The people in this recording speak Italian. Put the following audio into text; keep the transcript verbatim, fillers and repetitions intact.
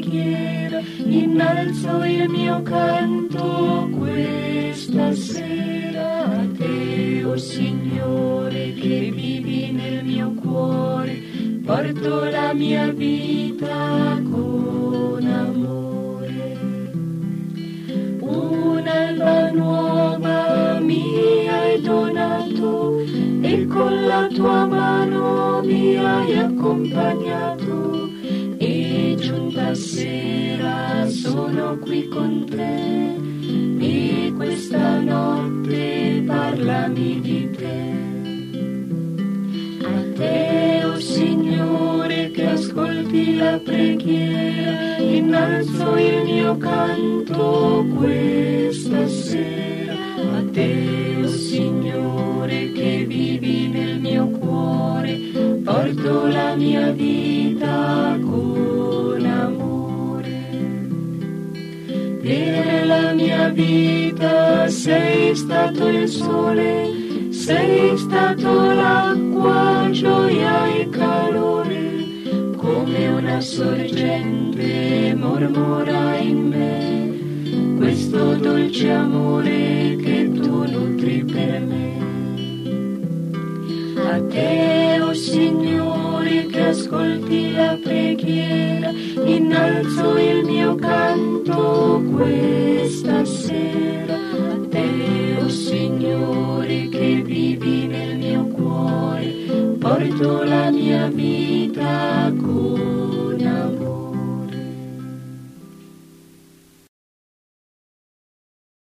preghiera, innalzo il mio canto questa sera a te, o Signore, che vivi nel mio cuore, porto la mia vita con amore. Un'alba nuova mi hai donato e con la tua mano mi hai accompagnato, e giunta sera sono qui con te, e questa notte parlami di te. A te, o Signore, che ascolti la preghiera, innalzo il mio canto questa sera. A te, o Signore, che vivi nel mio cuore, porto la mia vita con amore. Per la mia vita sei stato il sole, sei stato l'acqua, gioia e calore, come una sorgente mormora in me questo dolce amore che tu nutri per me. A te, o Signore, che ascolti la preghiera, innalzo il mio canto questa